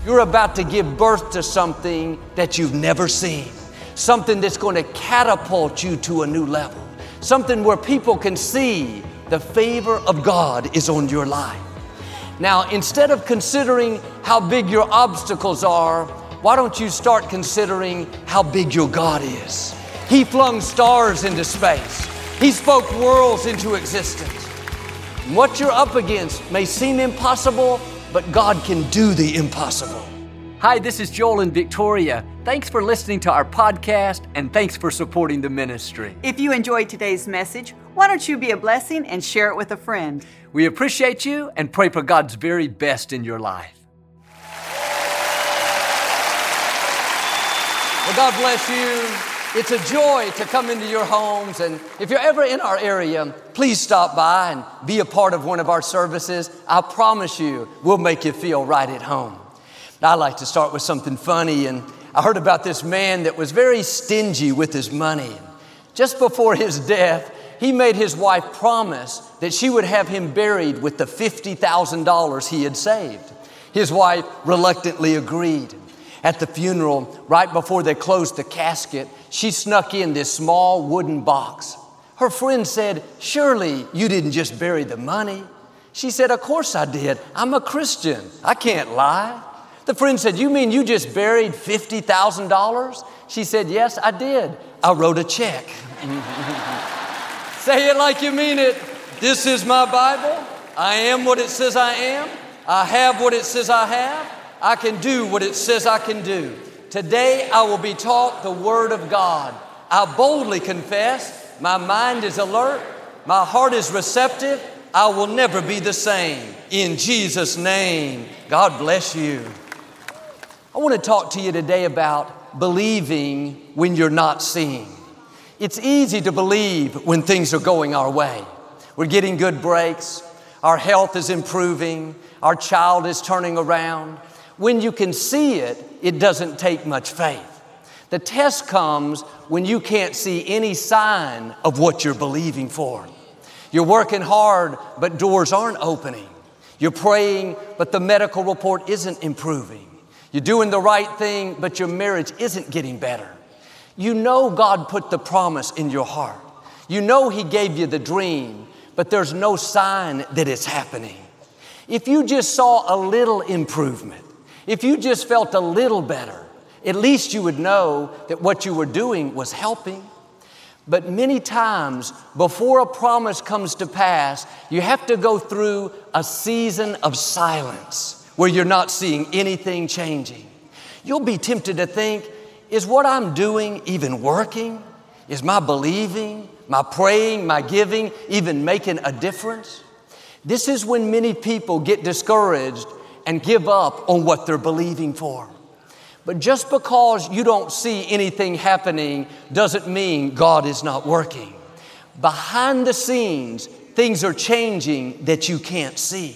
You're about to give birth to something that you've never seen. Something that's going to catapult you to a new level. Something where people can see the favor of God is on your life. Now, instead of considering how big your obstacles are, why don't you start considering how big your God is? He flung stars into space. He spoke worlds into existence. And what you're up against may seem impossible, but God can do the impossible. Hi, this is Joel and Victoria. Thanks for listening to our podcast, and thanks for supporting the ministry. If you enjoyed today's message, why don't you be a blessing and share it with a friend? We appreciate you and pray for God's very best in your life. Well, God bless you. It's a joy to come into your homes, and if you're ever in our area, please stop by and be a part of one of our services. I promise you, we'll make you feel right at home. I like to start with something funny, and I heard about this man that was very stingy with his money. Just before his death, he made his wife promise that she would have him buried with the $50,000 he had saved. His wife reluctantly agreed. At the funeral, right before they closed the casket, she snuck in this small wooden box. Her friend said, "Surely you didn't just bury the money." She said, "Of course I did. I'm a Christian. I can't lie." The friend said, "You mean you just buried $50,000? She said, "Yes, I did. I wrote a check." Say it like you mean it. This is my Bible. I am what it says I am. I have what it says I have. I can do what it says I can do. Today I will be taught the Word of God. I boldly confess, my mind is alert, my heart is receptive, I will never be the same. In Jesus' name, God bless you. I want to talk to you today about believing when you're not seeing. It's easy to believe when things are going our way. We're getting good breaks, our health is improving, our child is turning around. When you can see it, it doesn't take much faith. The test comes when you can't see any sign of what you're believing for. You're working hard, but doors aren't opening. You're praying, but the medical report isn't improving. You're doing the right thing, but your marriage isn't getting better. You know God put the promise in your heart. You know He gave you the dream, but there's no sign that it's happening. If you just saw a little improvement, if you just felt a little better, at least you would know that what you were doing was helping. But many times, before a promise comes to pass, you have to go through a season of silence where you're not seeing anything changing. You'll be tempted to think, is what I'm doing even working? Is my believing, my praying, my giving even making a difference? This is when many people get discouraged and give up on what they're believing for. But just because you don't see anything happening doesn't mean God is not working. Behind the scenes, things are changing that you can't see.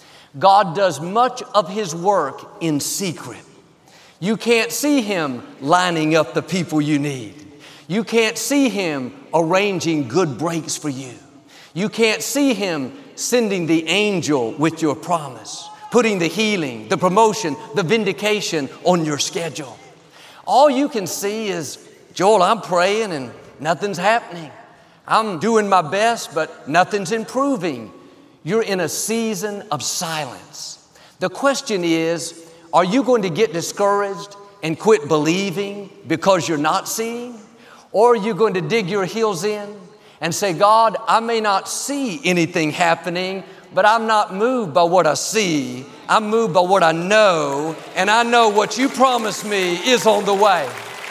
God does much of His work in secret. You can't see Him lining up the people you need. You can't see Him arranging good breaks for you. You can't see Him sending the angel with your promise, putting the healing, the promotion, the vindication on your schedule. All you can see is, Joel, I'm praying and nothing's happening. I'm doing my best, but nothing's improving. You're in a season of silence. The question is, are you going to get discouraged and quit believing because you're not seeing? Or are you going to dig your heels in and say, God, I may not see anything happening, but I'm not moved by what I see. I'm moved by what I know, and I know what you promised me is on the way.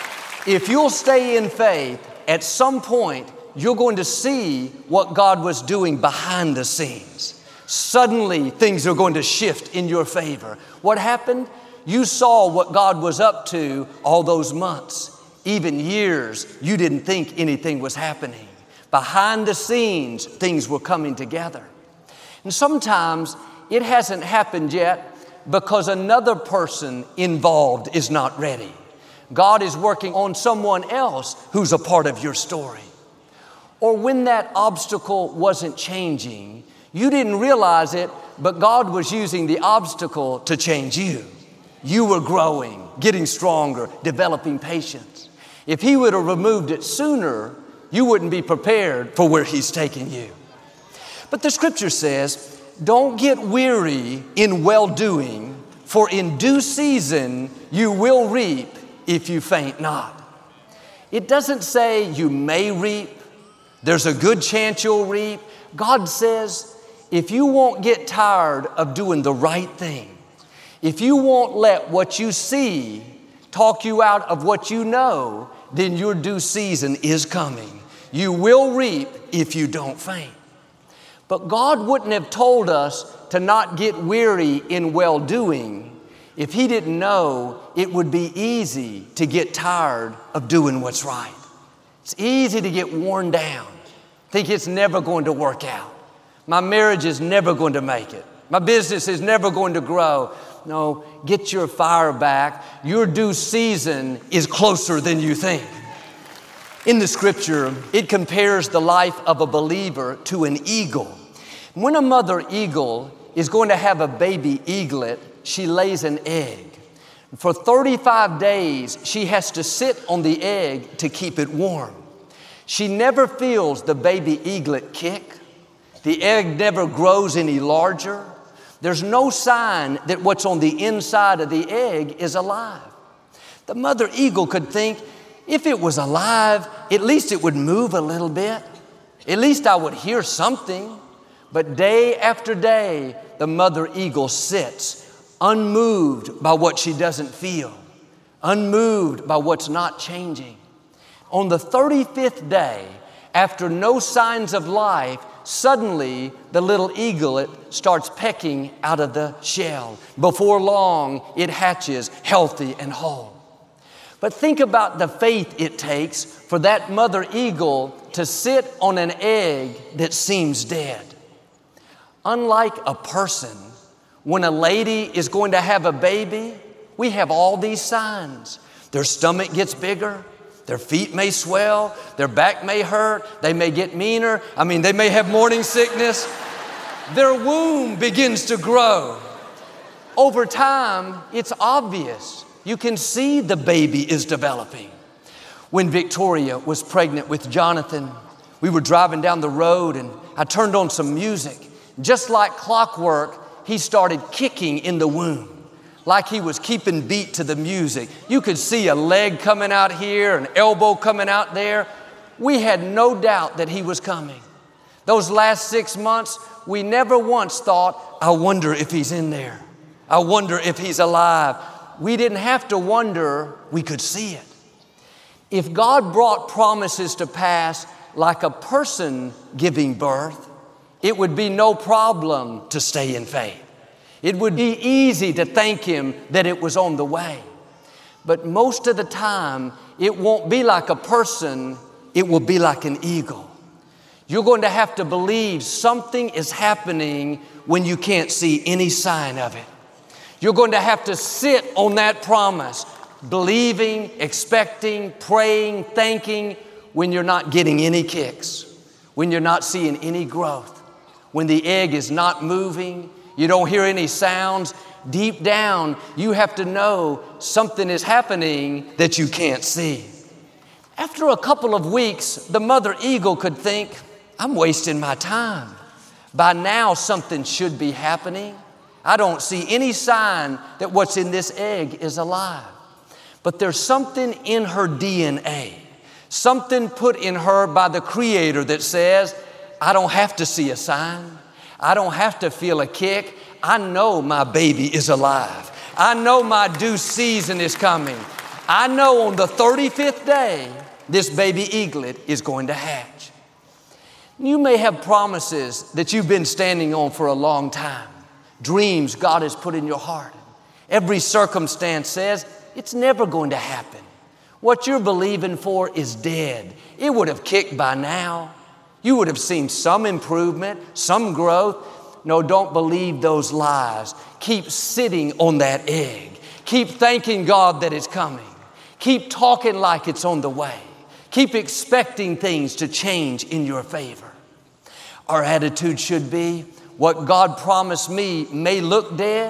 If you'll stay in faith, at some point, you're going to see what God was doing behind the scenes. Suddenly, things are going to shift in your favor. What happened? You saw what God was up to all those months, even years. You didn't think anything was happening. Behind the scenes, things were coming together. And sometimes it hasn't happened yet because another person involved is not ready. God is working on someone else who's a part of your story. Or when that obstacle wasn't changing, you didn't realize it, but God was using the obstacle to change you. you were growing, getting stronger, developing patience. If he would have removed it sooner, you wouldn't be prepared for where he's taking you. But the scripture says, don't get weary in well-doing, for in due season you will reap if you faint not. It doesn't say you may reap. There's a good chance you'll reap. God says, if you won't get tired of doing the right thing, if you won't let what you see talk you out of what you know, then your due season is coming. You will reap if you don't faint. But God wouldn't have told us to not get weary in well-doing if He didn't know it would be easy to get tired of doing what's right. It's easy to get worn down, think it's never going to work out. My marriage is never going to make it. My business is never going to grow. No, get your fire back. Your due season is closer than you think. In the scripture, it compares the life of a believer to an eagle. When a mother eagle is going to have a baby eaglet, she lays an egg. For 35 days, she has to sit on the egg to keep it warm. She never feels the baby eaglet kick. The egg never grows any larger. There's no sign that what's on the inside of the egg is alive. The mother eagle could think, if it was alive, at least it would move a little bit. At least I would hear something. But day after day, the mother eagle sits, unmoved by what she doesn't feel, unmoved by what's not changing. On the 35th day, after no signs of life, suddenly the little eaglet starts pecking out of the shell. Before long, it hatches healthy and whole. But think about the faith it takes for that mother eagle to sit on an egg that seems dead. Unlike a person, when a lady is going to have a baby, we have all these signs. Their stomach gets bigger. Their feet may swell. Their back may hurt. They may get meaner. They may have morning sickness. Their womb begins to grow. Over time, it's obvious. You can see the baby is developing. When Victoria was pregnant with Jonathan, we were driving down the road and I turned on some music. Just like clockwork, he started kicking in the womb, like he was keeping beat to the music. You could see a leg coming out here, an elbow coming out there. We had no doubt that he was coming. Those last 6 months, we never once thought, I wonder if he's in there. I wonder if he's alive. We didn't have to wonder, we could see it. If God brought promises to pass like a person giving birth, it would be no problem to stay in faith. It would be easy to thank Him that it was on the way. But most of the time, it won't be like a person, it will be like an eagle. You're going to have to believe something is happening when you can't see any sign of it. You're going to have to sit on that promise, believing, expecting, praying, thanking, when you're not getting any kicks, when you're not seeing any growth, when the egg is not moving, you don't hear any sounds. Deep down, you have to know something is happening that you can't see. After a couple of weeks, the mother eagle could think, I'm wasting my time. By now, something should be happening. I don't see any sign that what's in this egg is alive. But there's something in her DNA, something put in her by the Creator that says, I don't have to see a sign. I don't have to feel a kick. I know my baby is alive. I know my due season is coming. I know on the 35th day, this baby eaglet is going to hatch. You may have promises that you've been standing on for a long time. Dreams God has put in your heart. Every circumstance says it's never going to happen. What you're believing for is dead. It would have kicked by now. You would have seen some improvement, some growth. No, don't believe those lies. Keep sitting on that egg. Keep thanking God that it's coming. Keep talking like it's on the way. Keep expecting things to change in your favor. Our attitude should be, what God promised me may look dead,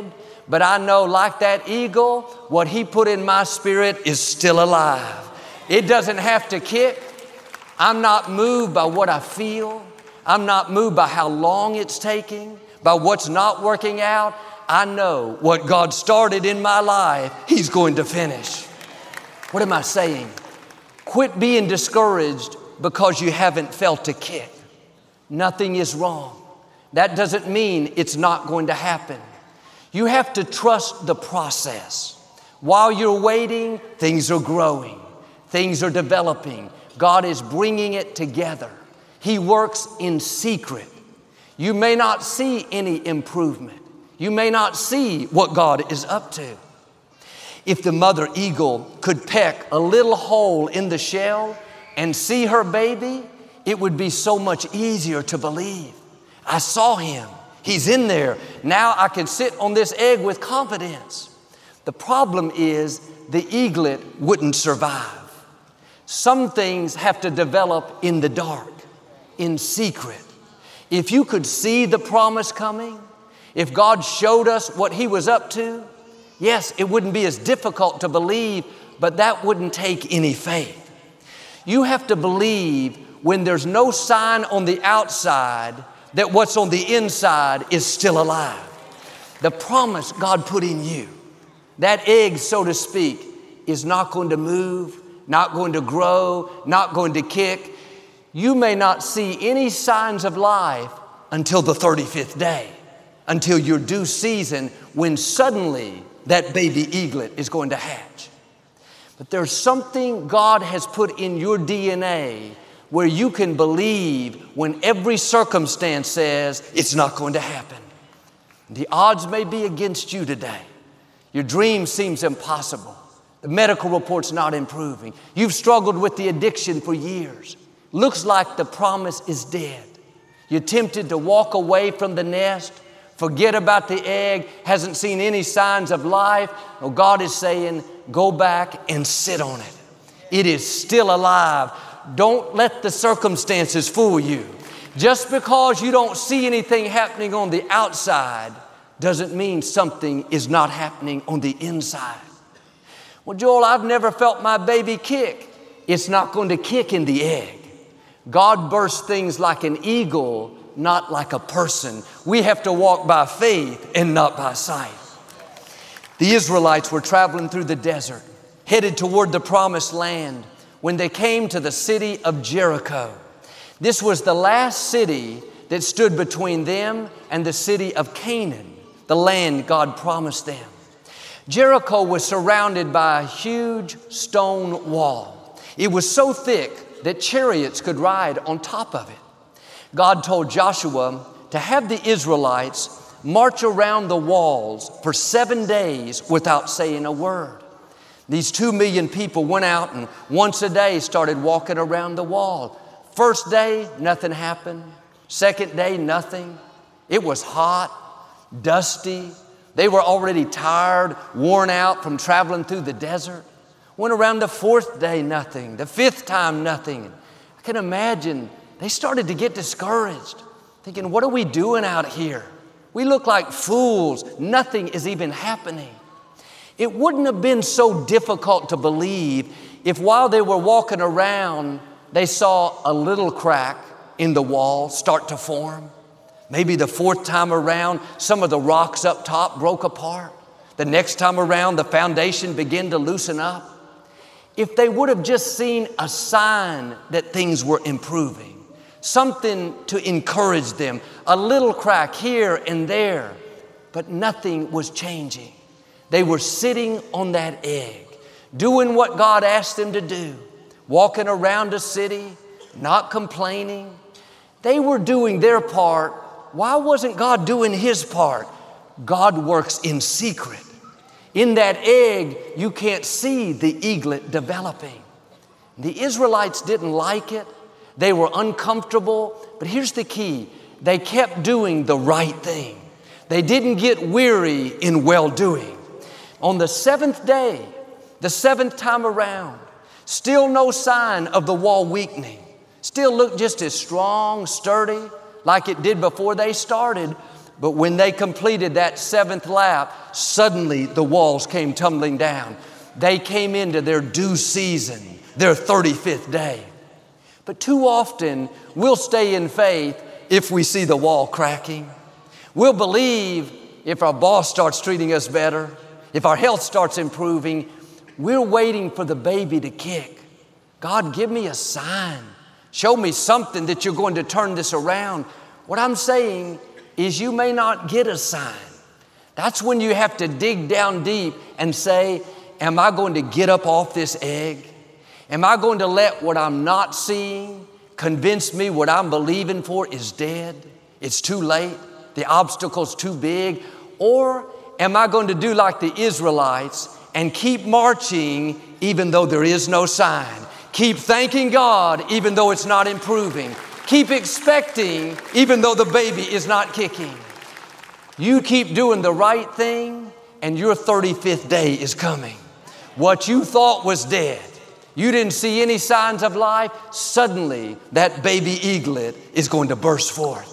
But I know, like that eagle, what He put in my spirit is still alive. It doesn't have to kick. I'm not moved by what I feel. I'm not moved by how long it's taking, by what's not working out. I know what God started in my life, He's going to finish. What am I saying? Quit being discouraged because you haven't felt a kick. Nothing is wrong. That doesn't mean it's not going to happen. You have to trust the process. While you're waiting, things are growing. Things are developing. God is bringing it together. He works in secret. You may not see any improvement. You may not see what God is up to. If the mother eagle could peck a little hole in the shell and see her baby, it would be so much easier to believe. I saw him. He's in there. Now I can sit on this egg with confidence. The problem is the eaglet wouldn't survive. Some things have to develop in the dark, in secret. If you could see the promise coming, if God showed us what He was up to, yes, it wouldn't be as difficult to believe, but that wouldn't take any faith. You have to believe when there's no sign on the outside that what's on the inside is still alive. The promise God put in you, that egg, so to speak, is not going to move, not going to grow, not going to kick. You may not see any signs of life until the 35th day, until your due season, when suddenly that baby eaglet is going to hatch. But there's something God has put in your DNA where you can believe when every circumstance says it's not going to happen. The odds may be against you today. Your dream seems impossible. The medical report's not improving. You've struggled with the addiction for years. Looks like the promise is dead. You're tempted to walk away from the nest, forget about the egg, hasn't seen any signs of life. Well, God is saying, go back and sit on it. It is still alive. Don't let the circumstances fool you. Just because you don't see anything happening on the outside doesn't mean something is not happening on the inside. Well, Joel, I've never felt my baby kick. It's not going to kick in the egg. God bursts things like an eagle, not like a person. We have to walk by faith and not by sight. The Israelites were traveling through the desert, headed toward the promised land, when they came to the city of Jericho. This was the last city that stood between them and the city of Canaan, the land God promised them. Jericho was surrounded by a huge stone wall. It was so thick that chariots could ride on top of it. God told Joshua to have the Israelites march around the walls for 7 days without saying a word. These 2 million people went out and once a day started walking around the wall. First day, nothing happened. Second day, nothing. It was hot, dusty. They were already tired, worn out from traveling through the desert. Went around the fourth day, nothing. The fifth time, nothing. I can imagine they started to get discouraged, thinking, what are we doing out here? We look like fools. Nothing is even happening. It wouldn't have been so difficult to believe if while they were walking around, they saw a little crack in the wall start to form. Maybe the fourth time around, some of the rocks up top broke apart. The next time around, the foundation began to loosen up. If they would have just seen a sign that things were improving, something to encourage them, a little crack here and there, but nothing was changing. They were sitting on that egg, doing what God asked them to do, walking around a city, not complaining. They were doing their part. Why wasn't God doing His part? God works in secret. In that egg, you can't see the eaglet developing. The Israelites didn't like it. They were uncomfortable. But here's the key. They kept doing the right thing. They didn't get weary in well-doing. On the seventh day, the seventh time around, still no sign of the wall weakening. Still looked just as strong, sturdy, like it did before they started. But when they completed that 7th lap, suddenly the walls came tumbling down. They came into their due season, their 35th day. But too often, we'll stay in faith if we see the wall cracking. We'll believe if our boss starts treating us better, if our health starts improving. We're waiting for the baby to kick. God, give me a sign. Show me something that you're going to turn this around. What I'm saying is you may not get a sign. That's when you have to dig down deep and say, am I going to get up off this egg? Am I going to let what I'm not seeing convince me what I'm believing for is dead? It's too late. The obstacle's too big. Or am I going to do like the Israelites and keep marching even though there is no sign? Keep thanking God even though it's not improving. Keep expecting even though the baby is not kicking. You keep doing the right thing and your 35th day is coming. What you thought was dead, you didn't see any signs of life, suddenly that baby eaglet is going to burst forth.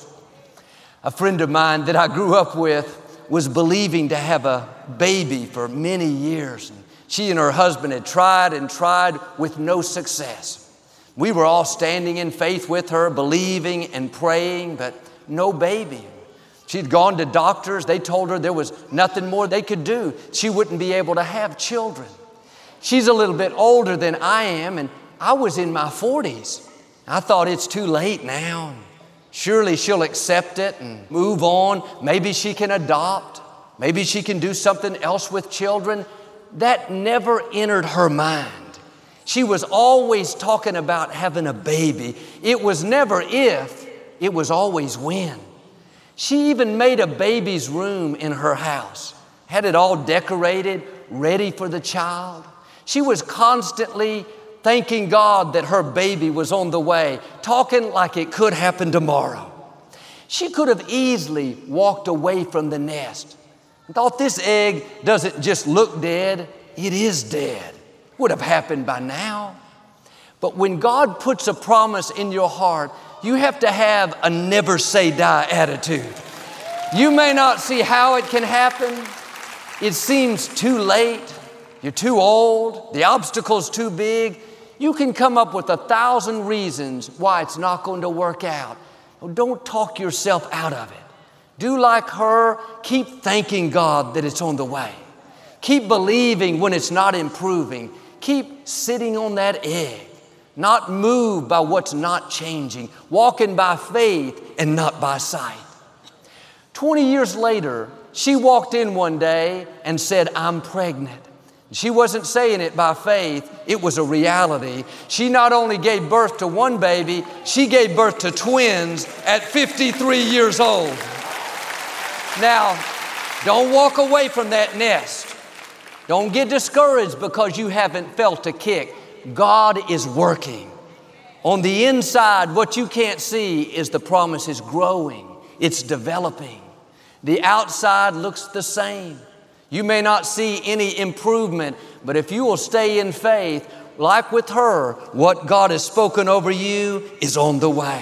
A friend of mine that I grew up with was believing to have a baby for many years. She and her husband had tried and tried with no success. We were all standing in faith with her, believing and praying, but no baby. She'd gone to doctors. They told her there was nothing more they could do. She wouldn't be able to have children. She's a little bit older than I am, and I was in my 40s. I thought it's too late now. Surely she'll accept it and move on. Maybe she can adopt. Maybe she can do something else with children. That never entered her mind. She was always talking about having a baby. It was never if, it was always when. She even made a baby's room in her house, had it all decorated, ready for the child. She was constantly thanking God that her baby was on the way, talking like it could happen tomorrow. She could have easily walked away from the nest and thought, this egg doesn't just look dead, it is dead. Would have happened by now. But when God puts a promise in your heart, you have to have a never say die attitude. You may not see how it can happen. It seems too late. You're too old. The obstacle's too big. You can come up with 1,000 reasons why it's not going to work out. Well, don't talk yourself out of it. Do like her. Keep thanking God that it's on the way. Keep believing when it's not improving. Keep sitting on that egg, not moved by what's not changing, walking by faith and not by sight. 20 years later, she walked in one day and said, I'm pregnant. She wasn't saying it by faith, it was a reality. She not only gave birth to one baby, she gave birth to twins at 53 years old. Now, don't walk away from that nest. Don't get discouraged because you haven't felt a kick. God is working. On the inside, what you can't see is the promise is growing. It's developing. The outside looks the same. You may not see any improvement, but if you will stay in faith, like with her, what God has spoken over you is on the way.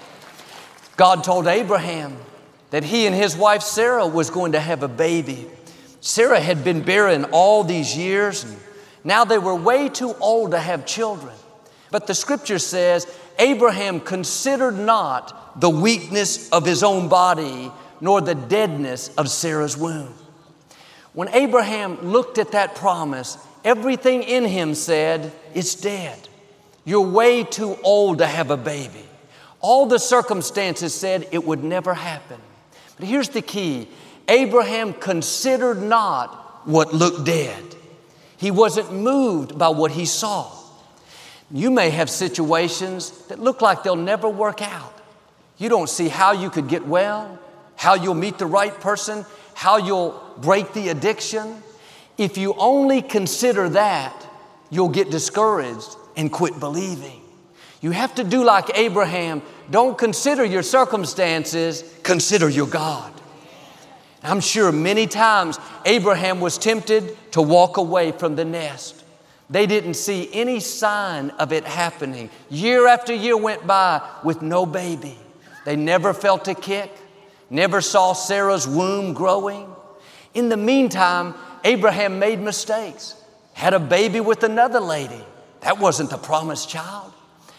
God told Abraham that he and his wife Sarah was going to have a baby. Sarah had been barren all these years, and now they were way too old to have children. But the scripture says, Abraham considered not the weakness of his own body, nor the deadness of Sarah's womb. When Abraham looked at that promise, everything in him said, it's dead. You're way too old to have a baby. All the circumstances said it would never happen. But here's the key. Abraham considered not what looked dead. He wasn't moved by what he saw. You may have situations that look like they'll never work out. You don't see how you could get well, how you'll meet the right person, how you'll break the addiction. If you only consider that, you'll get discouraged and quit believing. You have to do like Abraham. Don't consider your circumstances, consider your God. I'm sure many times Abraham was tempted to walk away from the nest. They didn't see any sign of it happening. Year after year went by with no baby. They never felt a kick. never saw Sarah's womb growing. In the meantime, Abraham made mistakes, had a baby with another lady. That wasn't the promised child.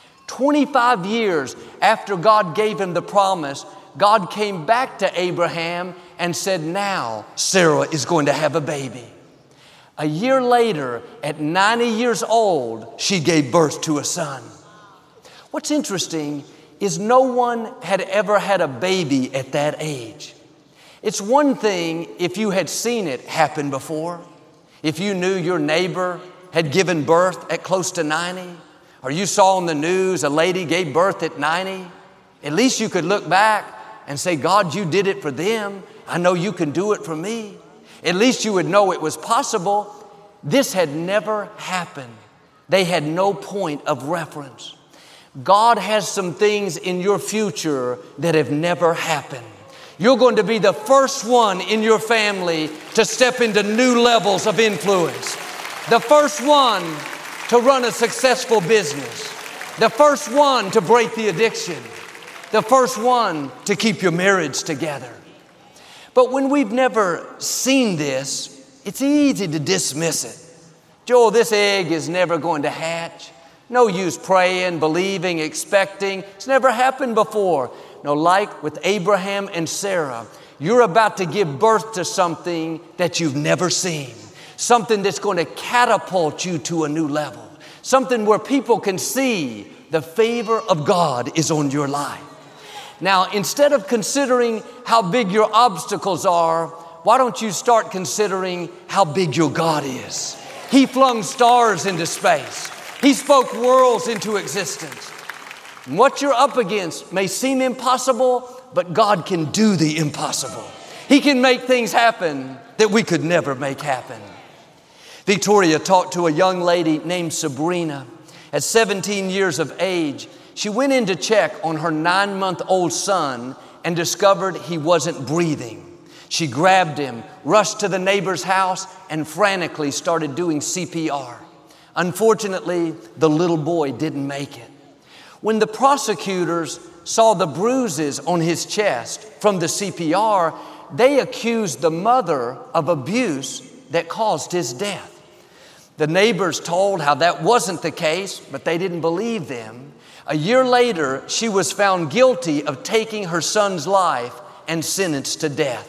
25 years after God gave him the promise, God came back to Abraham and said, now Sarah is going to have a baby. A year later, at 90 years old, she gave birth to a son. What's interesting is no one had ever had a baby at that age. It's one thing if you had seen it happen before, if you knew your neighbor had given birth at close to 90, or you saw on the news a lady gave birth at 90, at least you could look back and say, God, you did it for them. I know you can do it for me. At least you would know it was possible. This had never happened. They had no point of reference. God has some things in your future that have never happened. You're going to be the first one in your family to step into new levels of influence. The first one to run a successful business. The first one to break the addiction. The first one to keep your marriage together. But when we've never seen this, it's easy to dismiss it. Joel, this egg is never going to hatch. No use praying, believing, expecting. It's never happened before. No, like with Abraham and Sarah, you're about to give birth to something that you've never seen. Something that's going to catapult you to a new level. Something where people can see the favor of God is on your life. Now, instead of considering how big your obstacles are, why don't you start considering how big your God is? He flung stars into space. He spoke worlds into existence. And what you're up against may seem impossible, but God can do the impossible. He can make things happen that we could never make happen. Victoria talked to a young lady named Sabrina. At 17 years of age, she went in to check on her 9-month-old son and discovered he wasn't breathing. She grabbed him, rushed to the neighbor's house, and frantically started doing CPR. Unfortunately, the little boy didn't make it. When the prosecutors saw the bruises on his chest from the CPR, they accused the mother of abuse that caused his death. The neighbors told how that wasn't the case, but they didn't believe them. A year later, she was found guilty of taking her son's life and sentenced to death.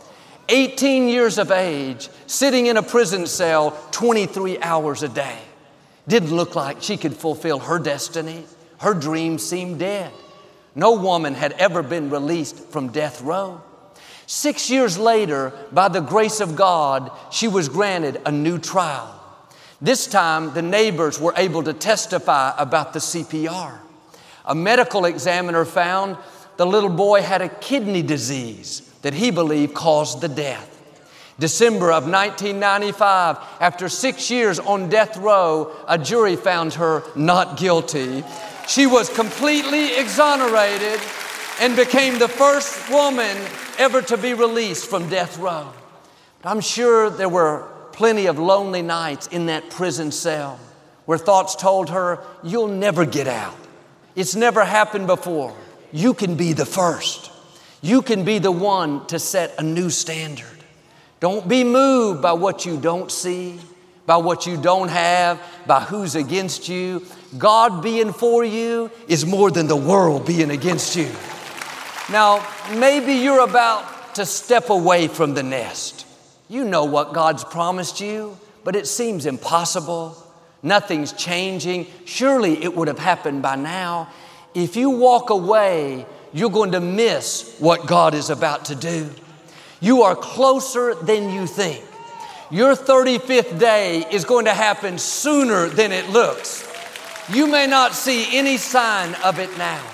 18 years of age, sitting in a prison cell 23 hours a day. Didn't look like she could fulfill her destiny. Her dreams seemed dead. No woman had ever been released from death row. 6 years later, by the grace of God, she was granted a new trial. This time, the neighbors were able to testify about the CPR. A medical examiner found the little boy had a kidney disease that he believed caused the death. December of 1995, after 6 years on death row, a jury found her not guilty. She was completely exonerated and became the first woman ever to be released from death row. But I'm sure there were plenty of lonely nights in that prison cell where thoughts told her, you'll never get out. It's never happened before. You can be the first. You can be the one to set a new standard. Don't be moved by what you don't see, by what you don't have, by who's against you. God being for you is more than the world being against you. Now, maybe you're about to step away from the nest. You know what God's promised you, but it seems impossible. Nothing's changing. Surely it would have happened by now. If you walk away, you're going to miss what God is about to do. You are closer than you think. Your 35th day is going to happen sooner than it looks. You may not see any sign of it now.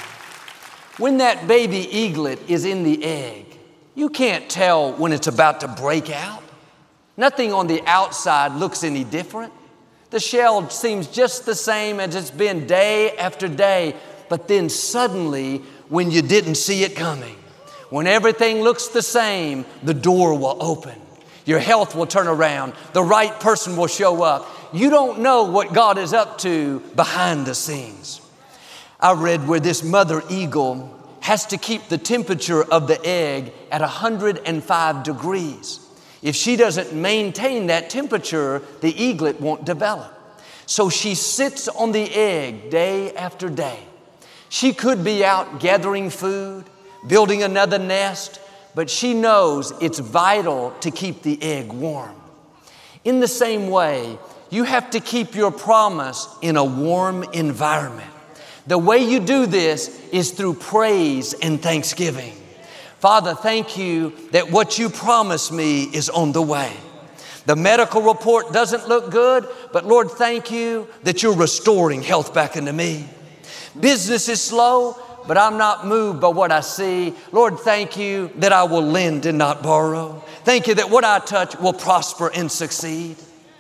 When that baby eaglet is in the egg, you can't tell when it's about to break out. Nothing on the outside looks any different. The shell seems just the same as it's been day after day. But then suddenly, when you didn't see it coming, when everything looks the same, the door will open. Your health will turn around. The right person will show up. You don't know what God is up to behind the scenes. I read where this mother eagle has to keep the temperature of the egg at 105 degrees. If she doesn't maintain that temperature, the eaglet won't develop. So she sits on the egg day after day. She could be out gathering food, building another nest, but she knows it's vital to keep the egg warm. In the same way, you have to keep your promise in a warm environment. The way you do this is through praise and thanksgiving. Father, thank you that what you promised me is on the way. The medical report doesn't look good, but Lord, thank you that you're restoring health back into me. Business is slow, but I'm not moved by what I see. Lord, thank you that I will lend and not borrow. Thank you that what I touch will prosper and succeed.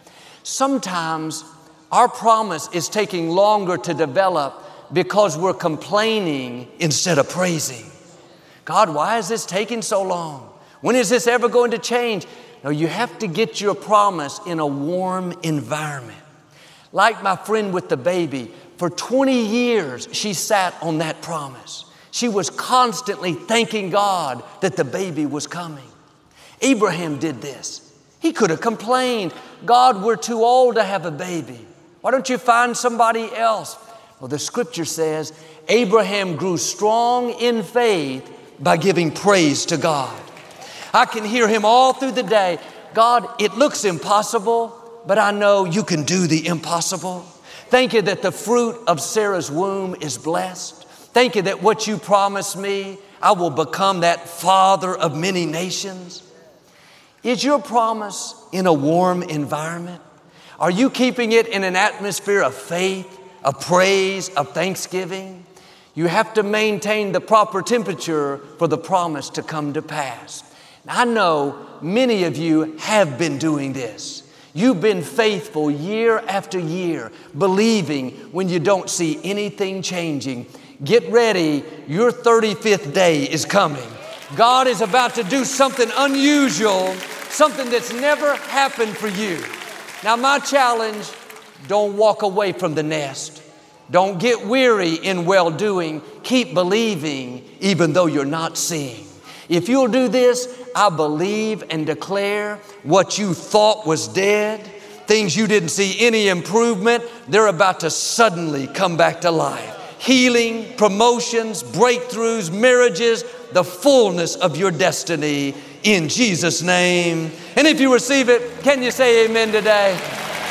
Sometimes our promise is taking longer to develop because we're complaining instead of praising. God, why is this taking so long? When is this ever going to change? No, you have to get your promise in a warm environment. Like my friend with the baby, for 20 years she sat on that promise. She was constantly thanking God that the baby was coming. Abraham did this. He could have complained, God, we're too old to have a baby. Why don't you find somebody else? Well, the scripture says Abraham grew strong in faith by giving praise to God. I can hear him all through the day. God, it looks impossible, but I know you can do the impossible. Thank you that the fruit of Sarah's womb is blessed. Thank you that what you promised me, I will become that father of many nations. Is your promise in a warm environment? Are you keeping it in an atmosphere of faith, of praise, of thanksgiving? You have to maintain the proper temperature for the promise to come to pass. I know many of you have been doing this. You've been faithful year after year, believing when you don't see anything changing. Get ready, your 35th day is coming. God is about to do something unusual, something that's never happened for you. Now, my challenge, don't walk away from the nest. Don't get weary in well-doing. Keep believing even though you're not seeing. If you'll do this, I believe and declare what you thought was dead, things you didn't see any improvement, they're about to suddenly come back to life. Healing, promotions, breakthroughs, marriages, the fullness of your destiny in Jesus' name. And if you receive it, can you say amen today?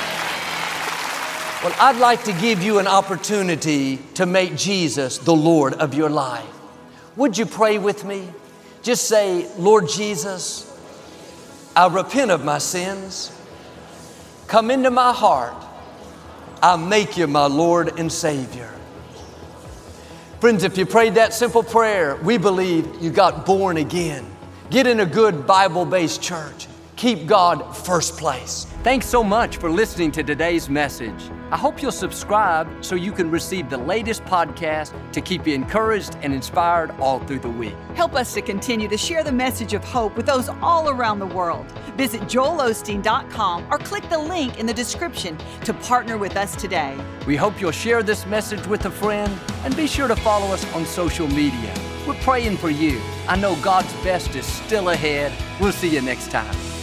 Well, I'd like to give you an opportunity to make Jesus the Lord of your life. Would you pray with me? Just say, Lord Jesus, I repent of my sins. Come into my heart. I make you my Lord and Savior. Friends, if you prayed that simple prayer, we believe you got born again. Get in a good Bible-based church. Keep God first place. Thanks so much for listening to today's message. I hope you'll subscribe so you can receive the latest podcast to keep you encouraged and inspired all through the week. Help us to continue to share the message of hope with those all around the world. Visit joelosteen.com or click the link in the description to partner with us today. We hope you'll share this message with a friend and be sure to follow us on social media. We're praying for you. I know God's best is still ahead. We'll see you next time.